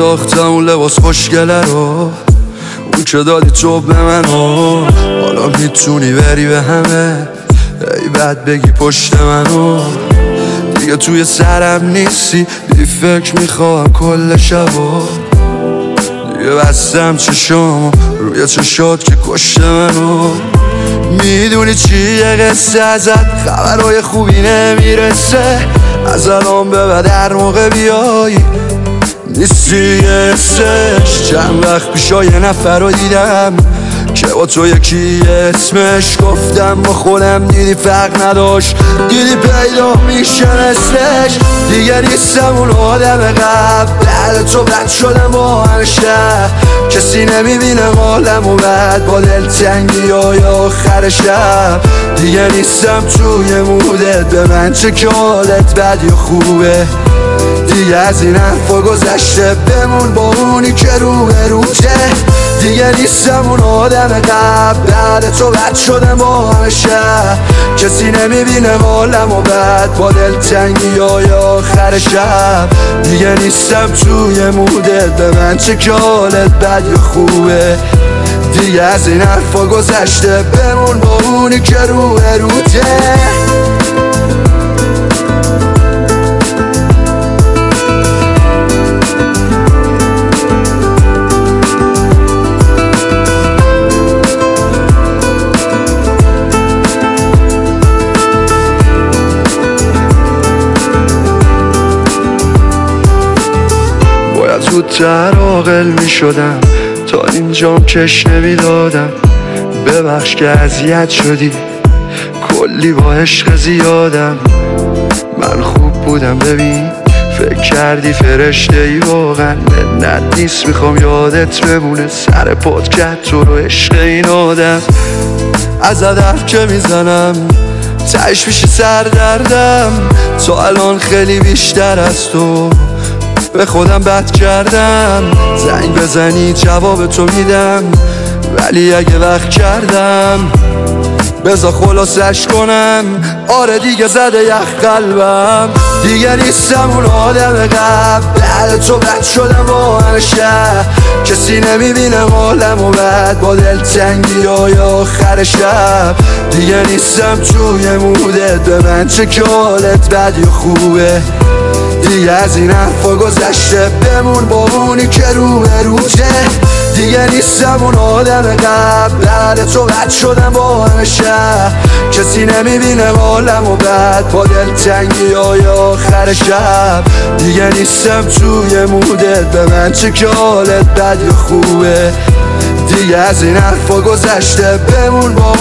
انداختم اون لباس خوشگله رو، اون که دادی تو به منو. حالا میتونی بری به همه، ای بد بگی پشت منو. دیگه توی سرم نیستی، بی فکر میخوام کل شبا. دیگه بستم چشام روی چشات که کشته منو. میدونی چیه قصه ازت، خبرهای خوبی نمیرسه. از الان به بعد هر موقع بیایی نیستی حسش. چند وقت پیشا یه نفر رو دیدم که با تو یکی اسمش، گفتم با خودم دیدی فرق نداشت، دیدی پیدا میشه مثلش. دیگه نیستم اون آدم قبل، بعد تو بد شدم با همیشه. کسی نمیبینه حالم و بعد با دلتنگی های آخر شب. دیگه نیستم توی مودت، به من چه که حالت بد یا خوبه. دیگه از این حرفا گذشته، بمون با اونی که روبروته. دیگه نیستم اون آدم قبل، بعد تو بد شدم با همیشه. کسی نمیبینه حالم و بعد با دلتنگی های آخر شب. دیگه نیستم توی مودت، به من چه که حالت بد یا خوبه. دیگه از این حرفا گذشته، بمون با اونی که روبروته. زودتر عاقل می شدم، تا اینجام کش نمی دادم. ببخش که اذیت شدی، کلی با عشق زیادم. من خوب بودم ببین، فکر کردی فرشته ای واقعا. منت نیست میخوام یادت بمونه، سر پات کرد تو رو عشق این آدم. از حرف که میزنم تهش میشه سردردم. تا الان خیلی بیشتر از تو به خودم بد کردم. زنگ بزنی جواب تو میدم، ولی اگه وقت کردم بذار خلاصش کنم. آره دیگه زده یخ قلبم. دیگه نیستم اون آدم قبل، بعد تو بد شدم با همیشه. کسی نمیبینه حالم و بعد با دلتنگی های آخر شب. دیگه نیستم توی مودت، به من چه که حالت بد یا خوبه. دیگه از این حرفا گذشته، بمون با اونی که روبروته. دیگه نیستم اون آدم قبل، بعد تو بد شدم با همیشه. کسی نمیبینه حالم و بعد با دلتنگی های آخر شب. دیگه نیستم توی مودت، به من چه که حالت بد یا خوبه. دیگه از این حرفا گذشته، بمون با